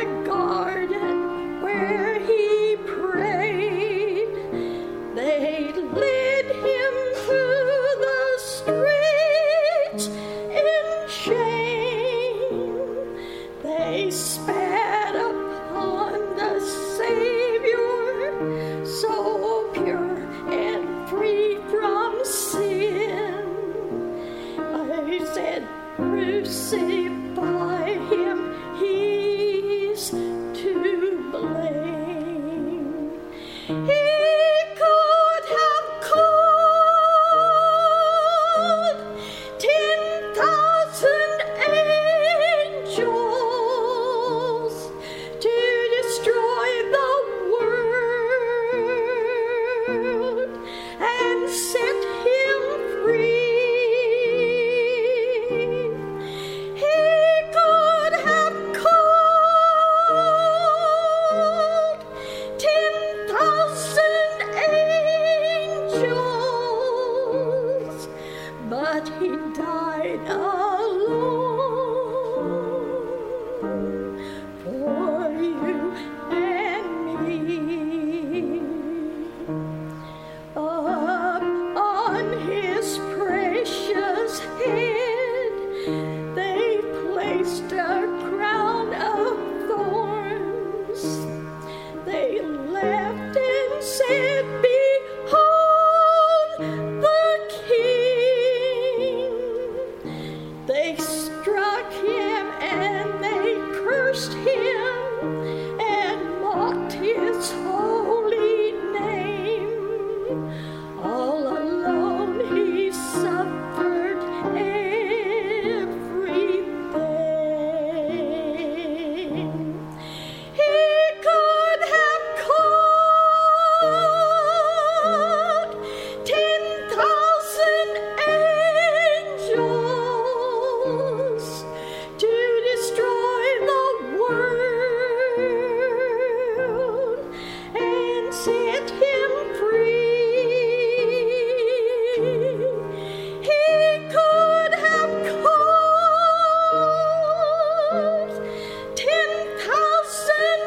the garden where he prayed. They led him through the streets in shame. They spat upon the Savior, so pure and free from sin. They said, crucify him, he's to blame. He could have called 10,000 angels to destroy the world and set him free. But he died alone for you and me. Up on his precious head they placed a crown of thorns. They laughed and said, behold the King. They struck him and they cursed him and mocked his holy name. All alone he suffered everything. He could have called 10,000 angels to destroy the world and set him free. He could have called 10,000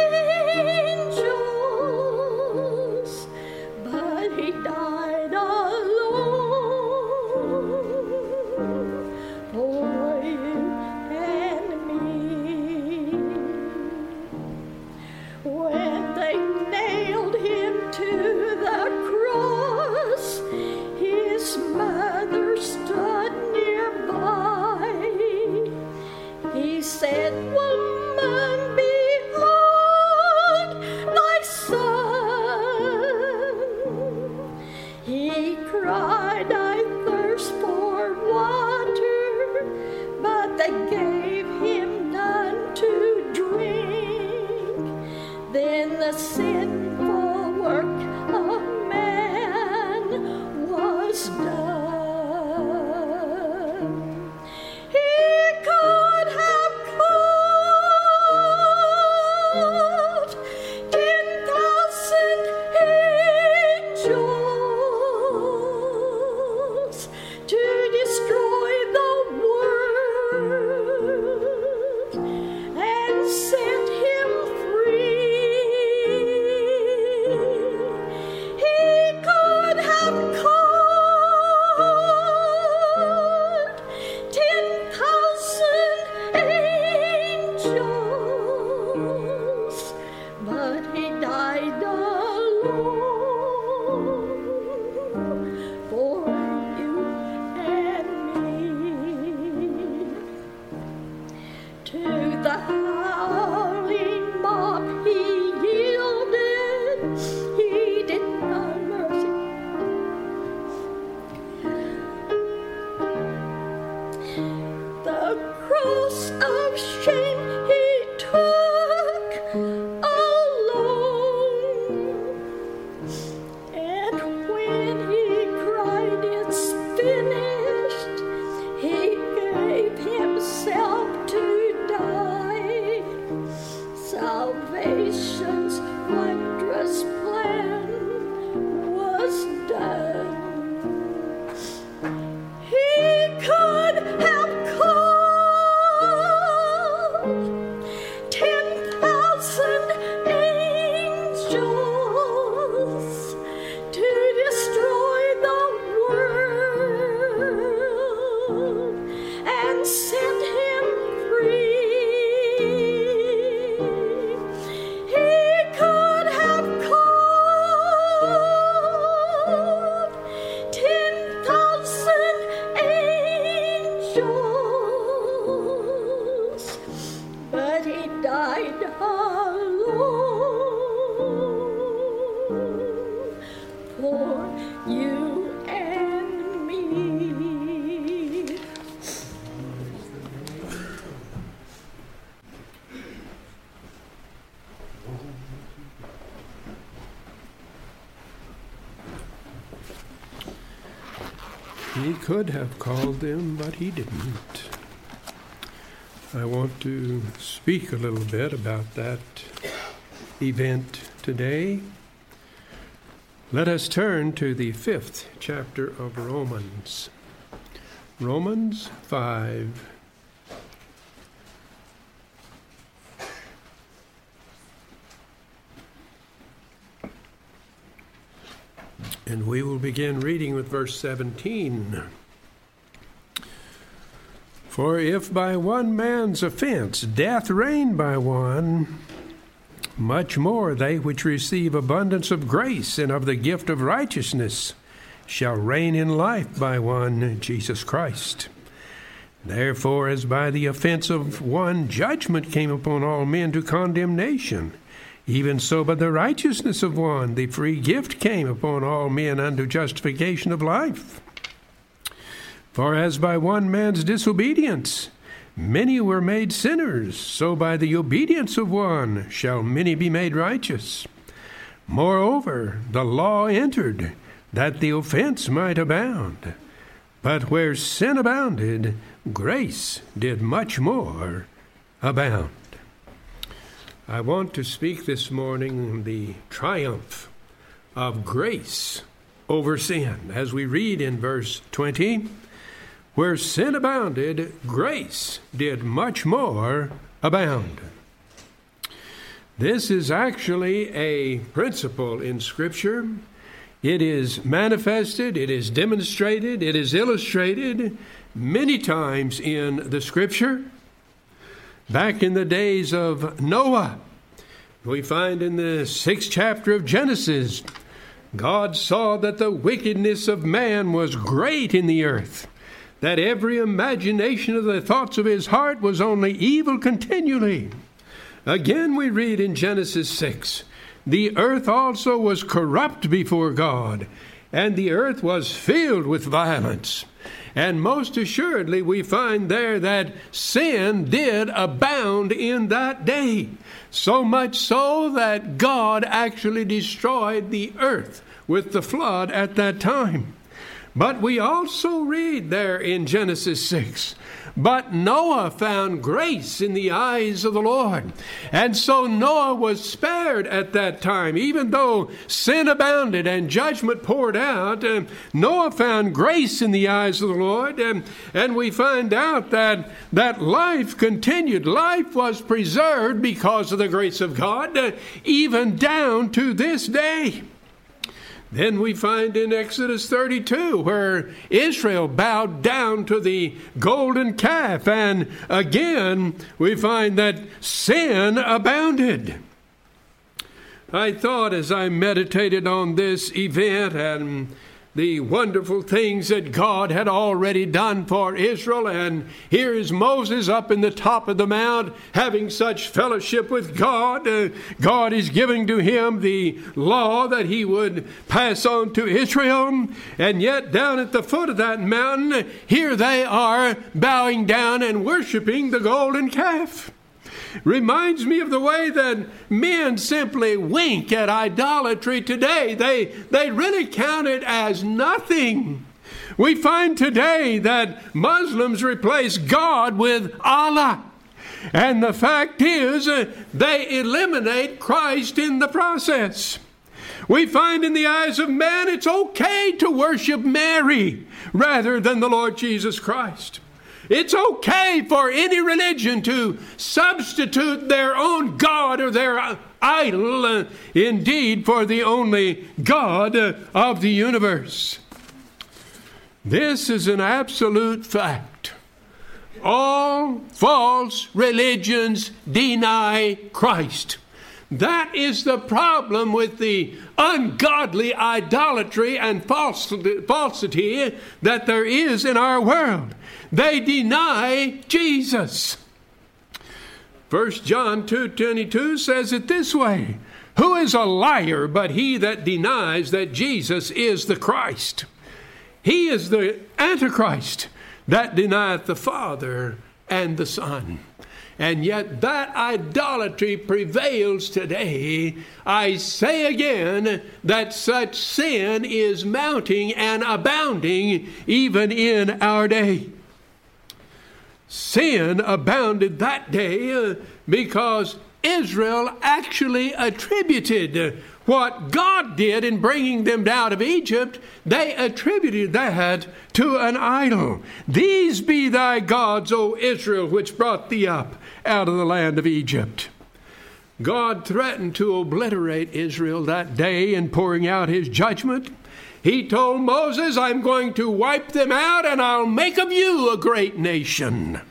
angels, but he died alone for you and me. When they nailed him to the cross, his mother stood nearby. He said, woman, behold thy son. He cried, I thirst for water, but they gave him none to drink. Then the sinful work of man was done. He could have called 10,000 angels to destroy the world and set him free. He could have called 10,000 angels, but he died alone for you and me. To the howling mob he yielded, he did no mercy. The cross of shame he took alone, and when he cried, it's finished, he gave himself to die. Salvation's wondrous plan was done. He could have called cried alone for you and me. He could have called them, but he didn't. I want to speak a little bit about that event today. Let us turn to the 5th chapter of Romans. Romans 5. And we will begin reading with verse 17. For if by one man's offense death reigned by one, much more they which receive abundance of grace and of the gift of righteousness shall reign in life by one, Jesus Christ. Therefore, as by the offense of one judgment came upon all men to condemnation, even so by the righteousness of one the free gift came upon all men unto justification of life. For as by one man's disobedience many were made sinners, so by the obedience of one shall many be made righteous. Moreover, the law entered, that the offense might abound. But where sin abounded, grace did much more abound. I want to speak this morning the triumph of grace over sin. As we read in verse 20, where sin abounded, grace did much more abound. This is actually a principle in Scripture. It is manifested, it is demonstrated, it is illustrated many times in the Scripture. Back in the days of Noah, we find in the 6th chapter of Genesis, God saw that the wickedness of man was great in the earth, that every imagination of the thoughts of his heart was only evil continually. Again we read in Genesis 6, the earth also was corrupt before God, and the earth was filled with violence. And most assuredly we find there that sin did abound in that day, so much so that God actually destroyed the earth with the flood at that time. But we also read there in Genesis 6, but Noah found grace in the eyes of the Lord. And so Noah was spared at that time. Even though sin abounded and judgment poured out, Noah found grace in the eyes of the Lord. And we find out that life continued. Life was preserved because of the grace of God, even down to this day. Then we find in Exodus 32 where Israel bowed down to the golden calf. And again, we find that sin abounded. I thought as I meditated on this event and the wonderful things that God had already done for Israel. And here is Moses up in the top of the mount having such fellowship with God. God is giving to him the law that he would pass on to Israel. And yet down at the foot of that mountain, here they are bowing down and worshiping the golden calf. Reminds me of the way that men simply wink at idolatry today. They really count it as nothing. We find today that Muslims replace God with Allah. And the fact is, they eliminate Christ in the process. We find in the eyes of man it's okay to worship Mary rather than the Lord Jesus Christ. It's okay for any religion to substitute their own God or their idol, indeed, for the only God of the universe. This is an absolute fact. All false religions deny Christ. That is the problem with the ungodly idolatry and falsity that there is in our world. They deny Jesus. 1 John 2:22 says it this way, "Who is a liar but he that denies that Jesus is the Christ? He is the Antichrist that denieth the Father and the Son." And yet that idolatry prevails today. I say again that such sin is mounting and abounding even in our day. Sin abounded that day because Israel actually attributed what God did in bringing them out of Egypt. They attributed that to an idol. "These be thy gods, O Israel, which brought thee up out of the land of Egypt." God threatened to obliterate Israel that day in pouring out his judgment. He told Moses, "I'm going to wipe them out and I'll make of you a great nation."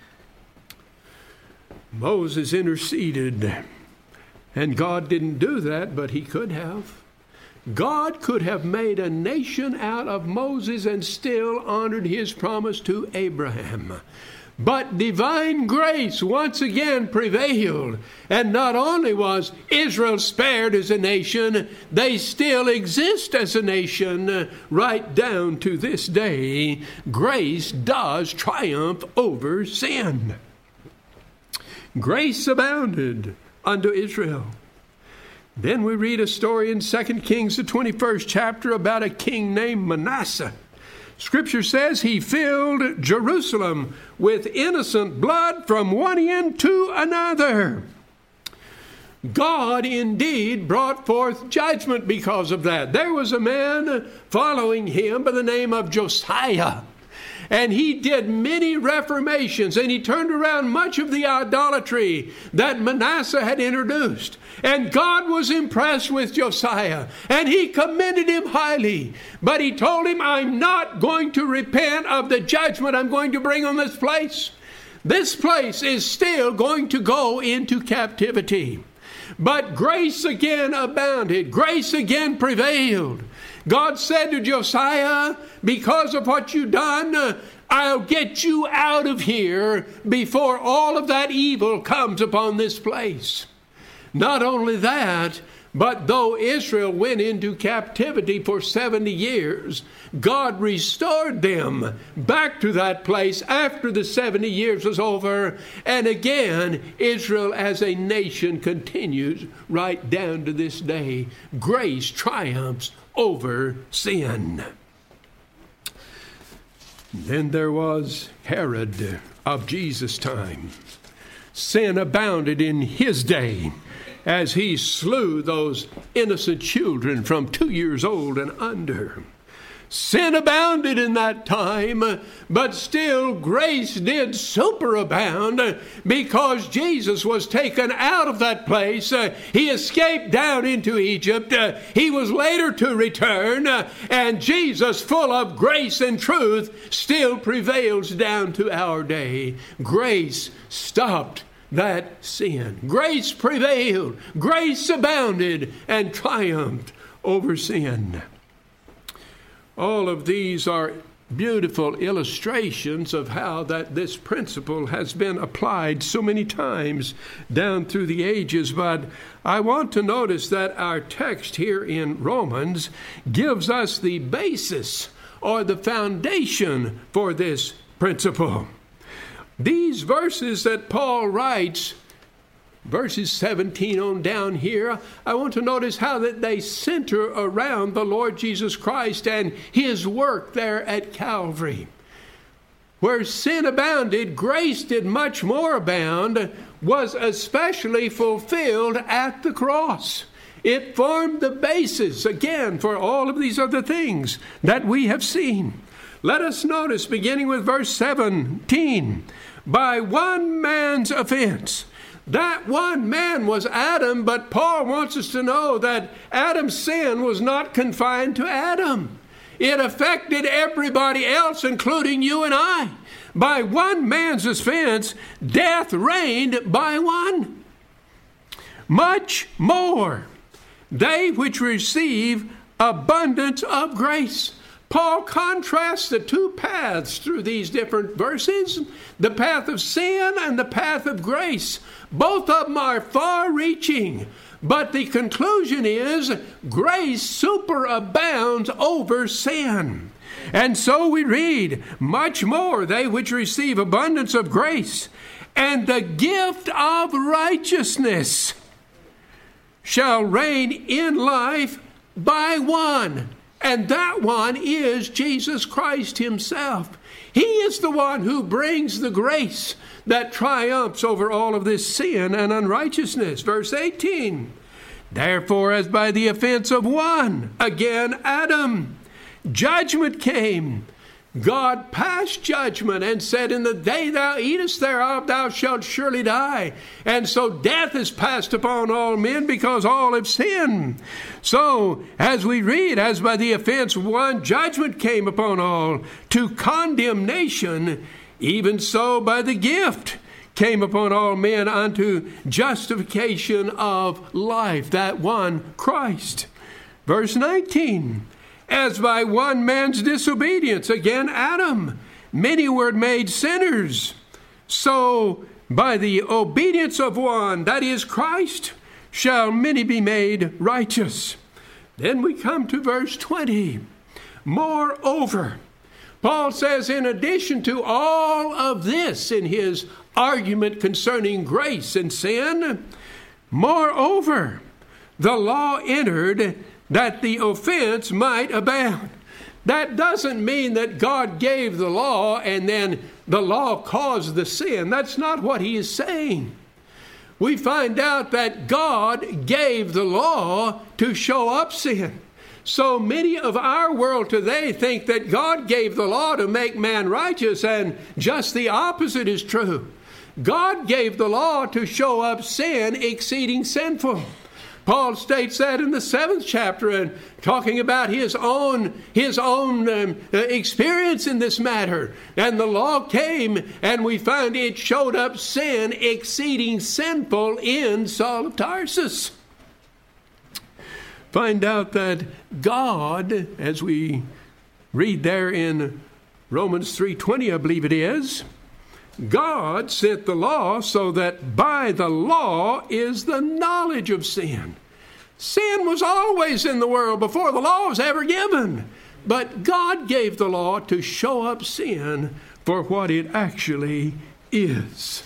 Moses interceded, and God didn't do that, but he could have. God could have made a nation out of Moses and still honored his promise to Abraham. But divine grace once again prevailed. And not only was Israel spared as a nation, they still exist as a nation right down to this day. Grace does triumph over sin. Grace abounded unto Israel. Then we read a story in 2 Kings, the 21st chapter, about a king named Manasseh. Scripture says he filled Jerusalem with innocent blood from one end to another. God indeed brought forth judgment because of that. There was a man following him by the name of Josiah. And he did many reformations, and he turned around much of the idolatry that Manasseh had introduced. And God was impressed with Josiah, and he commended him highly. But he told him, "I'm not going to repent of the judgment I'm going to bring on this place. This place is still going to go into captivity." But grace again abounded. Grace again prevailed. God said to Josiah, "Because of what you've done, I'll get you out of here before all of that evil comes upon this place." Not only that, but though Israel went into captivity for 70 years, God restored them back to that place after the 70 years was over. And again, Israel as a nation continues right down to this day. Grace triumphs over sin. Then there was Herod of Jesus' time. Sin abounded in his day as he slew those innocent children from 2 years old and under. Sin abounded in that time, but still grace did superabound because Jesus was taken out of that place. He escaped down into Egypt. He was later to return, and Jesus, full of grace and truth, still prevails down to our day. Grace stopped that sin. Grace prevailed. Grace abounded and triumphed over sin. All of these are beautiful illustrations of how that this principle has been applied so many times down through the ages. But I want to notice that our text here in Romans gives us the basis or the foundation for this principle. These verses that Paul writes, verses 17 on down here, I want to notice how that they center around the Lord Jesus Christ and his work there at Calvary. Where sin abounded, grace did much more abound, was especially fulfilled at the cross. It formed the basis, again, for all of these other things that we have seen. Let us notice, beginning with verse 17, by one man's offense. That one man was Adam, but Paul wants us to know that Adam's sin was not confined to Adam. It affected everybody else, including you and I. By one man's offense, death reigned by one. Much more, they which receive abundance of grace. Paul contrasts the two paths through these different verses, the path of sin and the path of grace. Both of them are far-reaching, but the conclusion is grace superabounds over sin. And so we read, much more they which receive abundance of grace and the gift of righteousness shall reign in life by one. And that one is Jesus Christ himself. He is the one who brings the grace that triumphs over all of this sin and unrighteousness. Verse 18, therefore as by the offense of one, again Adam, judgment came. God passed judgment and said, in the day thou eatest thereof, thou shalt surely die. And so death is passed upon all men because all have sinned. So, as we read, as by the offense one, judgment came upon all to condemnation, even so by the gift came upon all men unto justification of life, that one, Christ. Verse 19, as by one man's disobedience, again Adam, many were made sinners. So by the obedience of one, that is Christ, shall many be made righteous. Then we come to verse 20. Moreover, Paul says, in addition to all of this in his argument concerning grace and sin, moreover, the law entered that the offense might abound. That doesn't mean that God gave the law and then the law caused the sin. That's not what he is saying. We find out that God gave the law to show up sin. So many of our world today think that God gave the law to make man righteous, and just the opposite is true. God gave the law to show up sin exceeding sinful. Paul states that in the 7th chapter, and talking about his own experience in this matter. And the law came, and we find it showed up sin exceeding sinful in Saul of Tarsus. Find out that God, as we read there in Romans 3:20, I believe it is, God sent the law so that by the law is the knowledge of sin. Sin was always in the world before the law was ever given. But God gave the law to show up sin for what it actually is.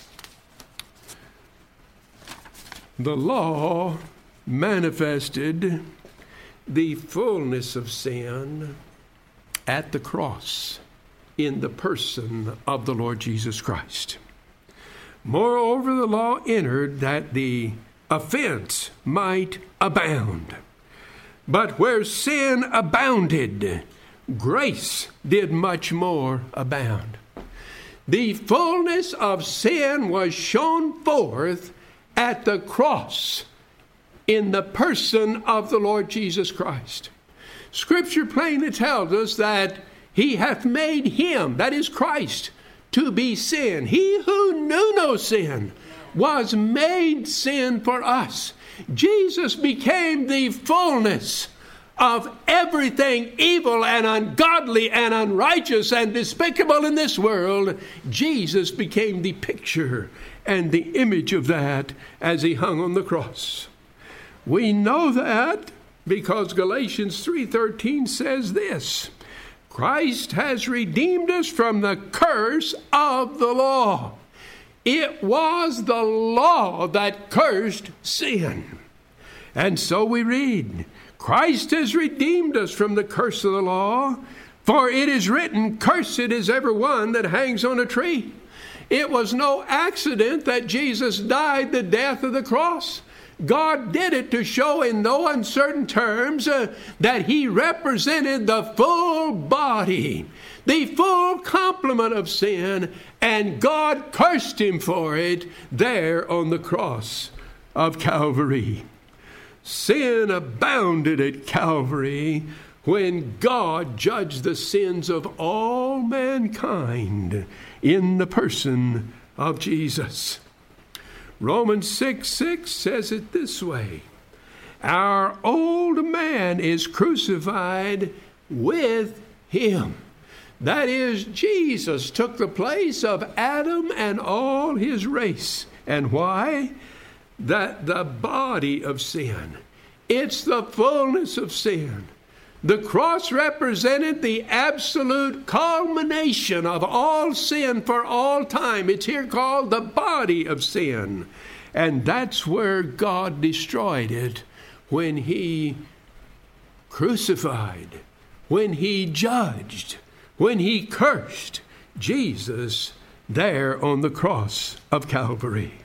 The law manifested the fullness of sin at the cross in the person of the Lord Jesus Christ. Moreover, the law entered that the offense might abound. But where sin abounded, grace did much more abound. The fullness of sin was shown forth at the cross in the person of the Lord Jesus Christ. Scripture plainly tells us that he hath made him, that is Christ, to be sin. He who knew no sin was made sin for us. Jesus became the fullness of everything evil and ungodly and unrighteous and despicable in this world. Jesus became the picture and the image of that as he hung on the cross. We know that because Galatians 3:13 says this: Christ has redeemed us from the curse of the law. It was the law that cursed sin. And so we read, Christ has redeemed us from the curse of the law, for it is written, cursed is every one that hangs on a tree. It was no accident that Jesus died the death of the cross. God did it to show in no uncertain terms that he represented the full body, the full complement of sin, and God cursed him for it there on the cross of Calvary. Sin abounded at Calvary when God judged the sins of all mankind in the person of Jesus. Romans 6:6 says it this way: Our old man is crucified with him. That is, Jesus took the place of Adam and all his race. And why? That the body of sin, it's the fullness of sin. The cross represented the absolute culmination of all sin for all time. It's here called the body of sin. And that's where God destroyed it when he crucified, when he judged, when he cursed Jesus there on the cross of Calvary.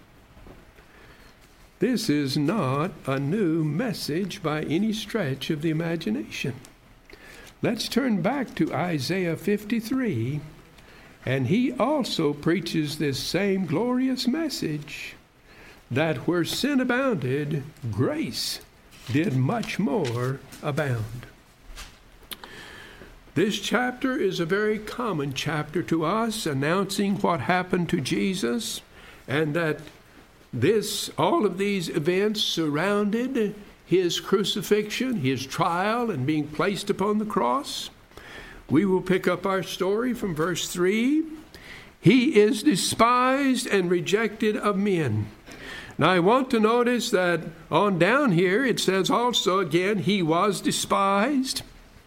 This is not a new message by any stretch of the imagination. Let's turn back to Isaiah 53, and he also preaches this same glorious message, that where sin abounded, grace did much more abound. This chapter is a very common chapter to us, announcing what happened to Jesus, and that all of these events surrounded his crucifixion, his trial, and being placed upon the cross. We will pick up our story from verse 3. He is despised and rejected of men. Now I want to notice that on down here it says also again, he was despised.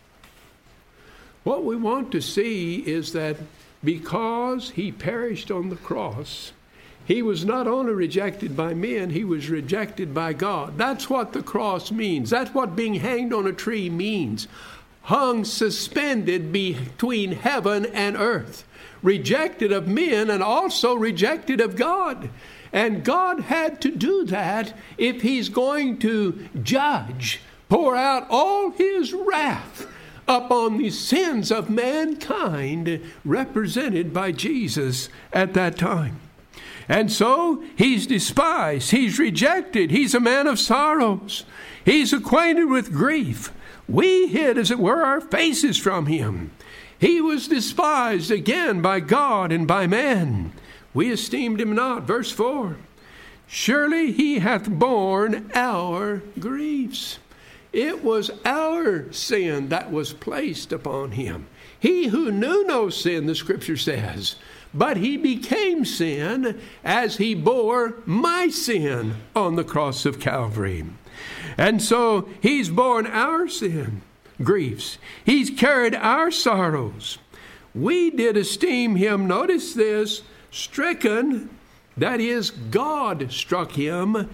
What we want to see is that because he perished on the cross, he was not only rejected by men, he was rejected by God. That's what the cross means. That's what being hanged on a tree means. Hung suspended between heaven and earth. Rejected of men and also rejected of God. And God had to do that if he's going to judge, pour out all his wrath upon the sins of mankind represented by Jesus at that time. And so he's despised, he's rejected, he's a man of sorrows, he's acquainted with grief. We hid, as it were, our faces from him. He was despised again by God and by man. We esteemed him not. Verse 4, surely he hath borne our griefs. It was our sin that was placed upon him. He who knew no sin, the scripture says, but he became sin as he bore my sin on the cross of Calvary. And so he's borne our sin, griefs. He's carried our sorrows. We did esteem him, notice this, stricken, that is, God struck him,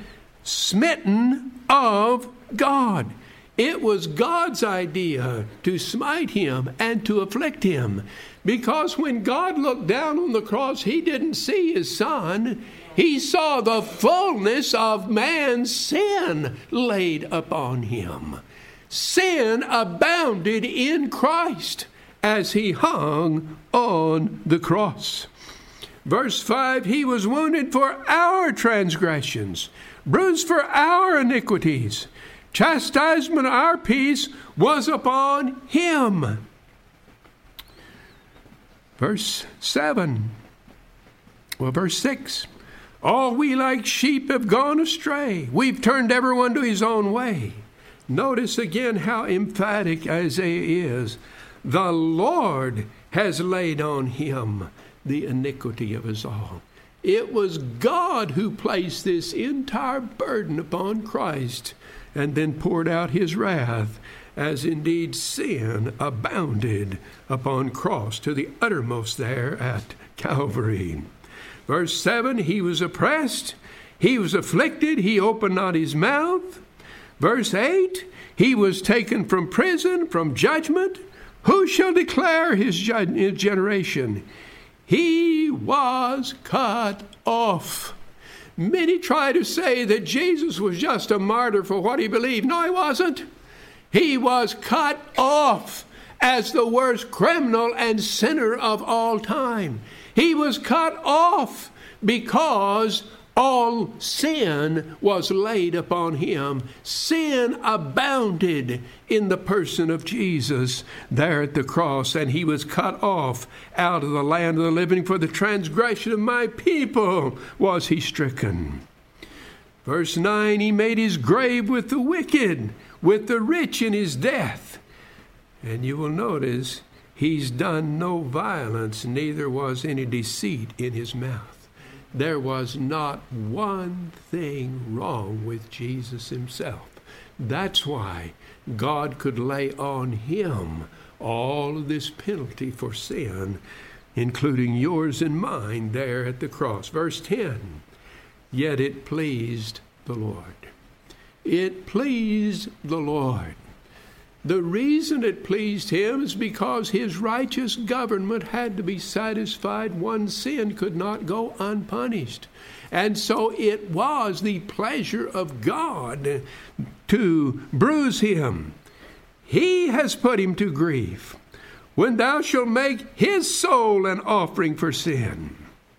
smitten of God. It was God's idea to smite him and to afflict him. Because when God looked down on the cross, he didn't see his son. He saw the fullness of man's sin laid upon him. Sin abounded in Christ as he hung on the cross. Verse 5, he was wounded for our transgressions, bruised for our iniquities. Chastisement of our peace was upon him. Verse 7. Well, verse 6. All we like sheep have gone astray. We've turned everyone to his own way. Notice again how emphatic Isaiah is. The Lord has laid on him the iniquity of us all. It was God who placed this entire burden upon Christ and then poured out his wrath, as indeed sin abounded upon cross to the uttermost there at Calvary. Verse 7, he was oppressed, he was afflicted, he opened not his mouth. Verse 8, he was taken from prison, from judgment. Who shall declare his generation? He was cut off. Many try to say that Jesus was just a martyr for what he believed. No, he wasn't. He was cut off as the worst criminal and sinner of all time. He was cut off because all sin was laid upon him. Sin abounded in the person of Jesus there at the cross, and he was cut off out of the land of the living. For the transgression of my people was he stricken. Verse 9, he made his grave with the wicked, with the rich in his death. And you will notice He's done no violence, neither was any deceit in his mouth. There was not one thing wrong with Jesus himself. That's why God could lay on him all of this penalty for sin, including yours and mine, there at the cross. Verse 10, yet it pleased the Lord. It pleased the Lord. The reason it pleased him is because his righteous government had to be satisfied. One sin could not go unpunished. And so it was the pleasure of God to bruise him. He has put him to grief. When thou shalt make his soul an offering for sin,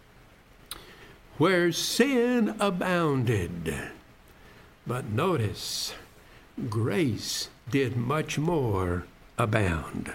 where sin abounded. But notice, grace did much more abound.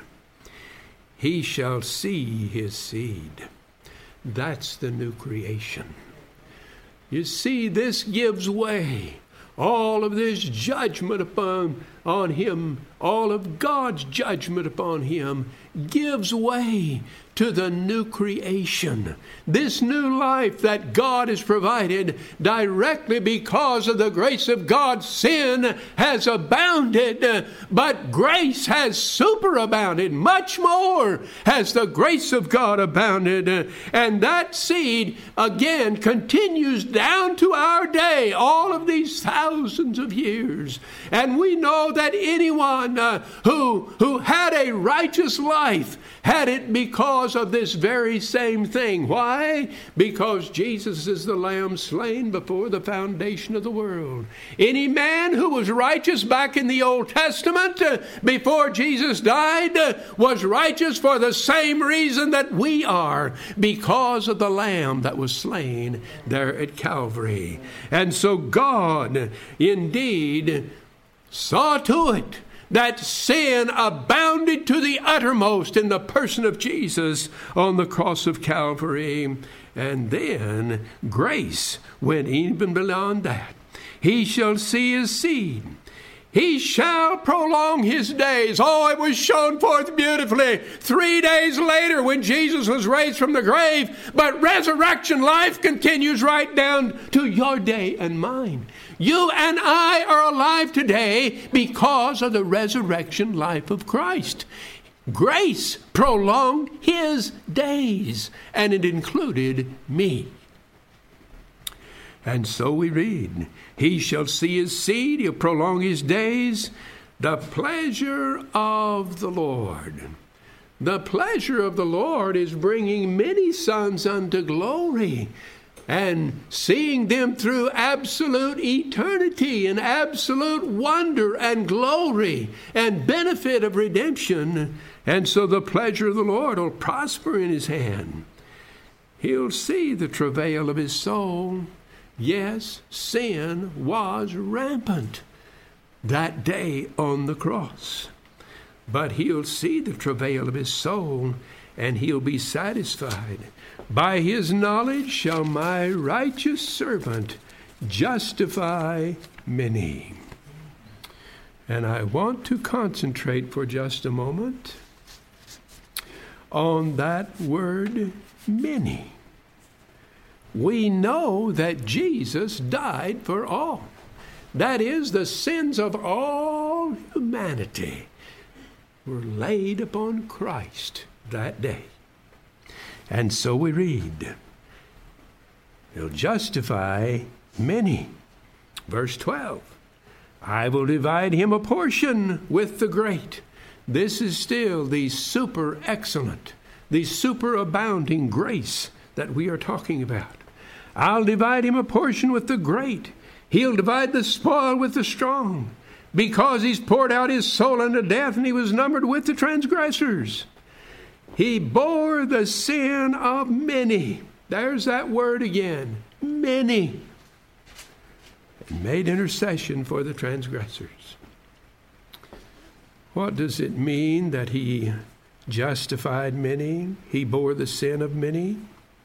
He shall see his seed. That's the new creation. You see, this gives way. All of this judgment on him, all of God's judgment upon him gives way to the new creation. This new life that God has provided directly because of the grace of God. Sin has abounded, but grace has superabounded. Much more has the grace of God abounded. And that seed, again, continues down to our day, all of these thousands of years. And we know that anyone who had a righteous life had it because of this very same thing. Why? Because Jesus is the Lamb slain before the foundation of the world. Any man who was righteous back in the Old Testament before Jesus died was righteous for the same reason that we are, because of the Lamb that was slain there at Calvary. And so God indeed saw to it that sin abounded to the uttermost in the person of Jesus on the cross of Calvary. And then grace went even beyond that. He shall see his seed. He shall prolong his days. Oh, it was shown forth beautifully 3 days later when Jesus was raised from the grave. But resurrection life continues right down to your day and mine. You and I are alive today because of the resurrection life of Christ. Grace prolonged his days, and it included me. And so we read, he shall see his seed, he'll prolong his days, the pleasure of the Lord. The pleasure of the Lord is bringing many sons unto glory and seeing them through absolute eternity and absolute wonder and glory and benefit of redemption. And so the pleasure of the Lord will prosper in his hand. He'll see the travail of his soul. Yes, sin was rampant that day on the cross. But he'll see the travail of his soul, and he'll be satisfied. By his knowledge shall my righteous servant justify many. And I want to concentrate for just a moment on that word, many. We know that Jesus died for all. That is, the sins of all humanity were laid upon Christ that day. And so we read, he'll justify many. Verse 12, I will divide him a portion with the great. This is still the super excellent, the superabounding grace that we are talking about. I'll divide him a portion with the great. He'll divide the spoil with the strong, because he's poured out his soul unto death, and he was numbered with the transgressors. He bore the sin of many. There's that word again, many. And made intercession for the transgressors. What does it mean that he justified many? He bore the sin of many?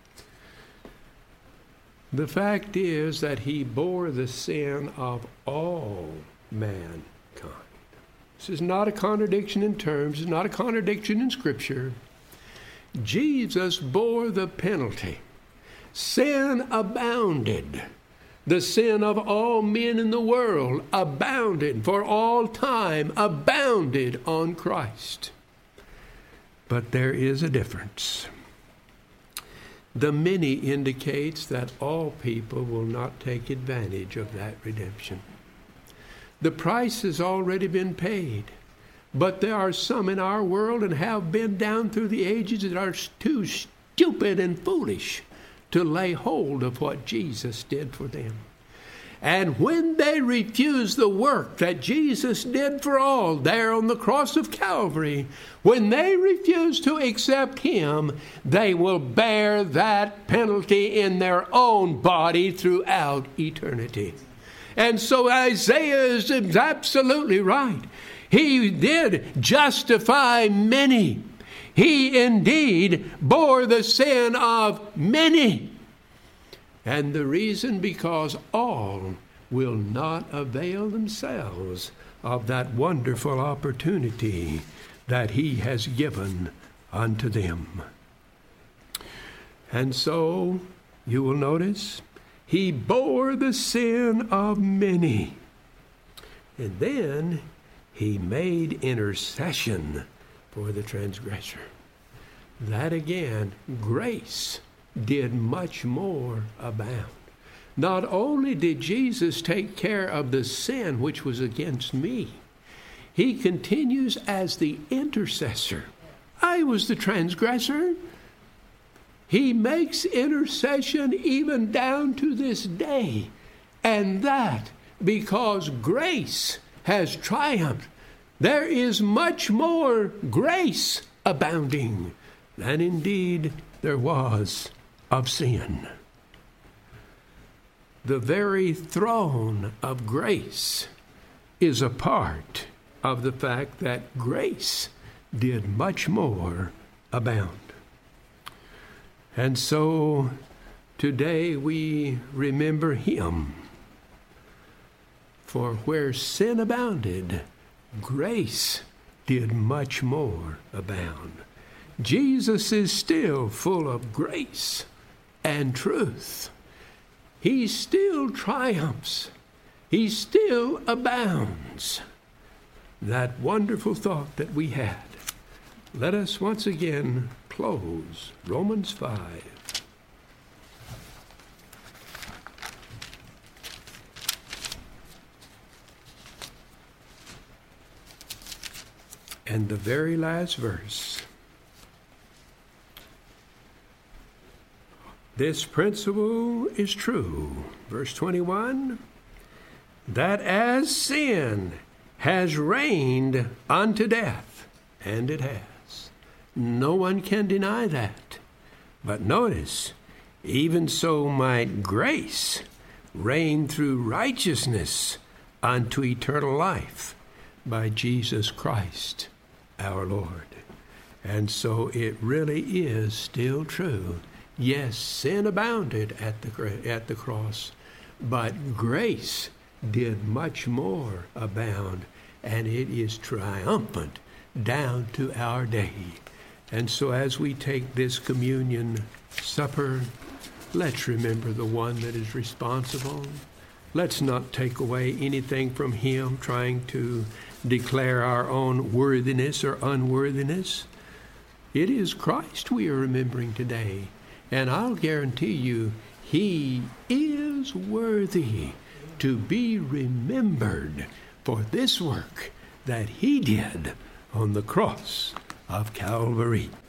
The fact is that he bore the sin of all mankind. This is not a contradiction in terms. It's not a contradiction in Scripture. Jesus bore the penalty. Sin abounded. The sin of all men in the world abounded for all time, abounded on Christ. But there is a difference. The many indicates that all people will not take advantage of that redemption. The price has already been paid. But there are some in our world and have been down through the ages that are too stupid and foolish to lay hold of what Jesus did for them. And when they refuse the work that Jesus did for all there on the cross of Calvary, when they refuse to accept Him, they will bear that penalty in their own body throughout eternity. And so Isaiah is absolutely right. He did justify many. He indeed bore the sin of many. And the reason, because all will not avail themselves of that wonderful opportunity that He has given unto them. And so, you will notice, He bore the sin of many. And then He made intercession for the transgressor. That again, grace did much more abound. Not only did Jesus take care of the sin which was against me, He continues as the intercessor. I was the transgressor. He makes intercession even down to this day. And that because grace has triumphed. There is much more grace abounding than indeed there was of sin. The very throne of grace is a part of the fact that grace did much more abound. And so today we remember Him. For where sin abounded, grace did much more abound. Jesus is still full of grace and truth. He still triumphs. He still abounds. That wonderful thought that we had. Let us once again close Romans 5. And the very last verse. This principle is true. Verse 21, that as sin has reigned unto death, and it has. No one can deny that. But notice, even so might grace reign through righteousness unto eternal life by Jesus Christ our Lord. And so it really is still true. Yes, sin abounded at the cross, but grace did much more abound, and it is triumphant down to our day. And so as we take this communion supper, let's remember the one that is responsible. Let's not take away anything from Him, trying to declare our own worthiness or unworthiness. It is Christ we are remembering today. And I'll guarantee you, He is worthy to be remembered for this work that He did on the cross of Calvary.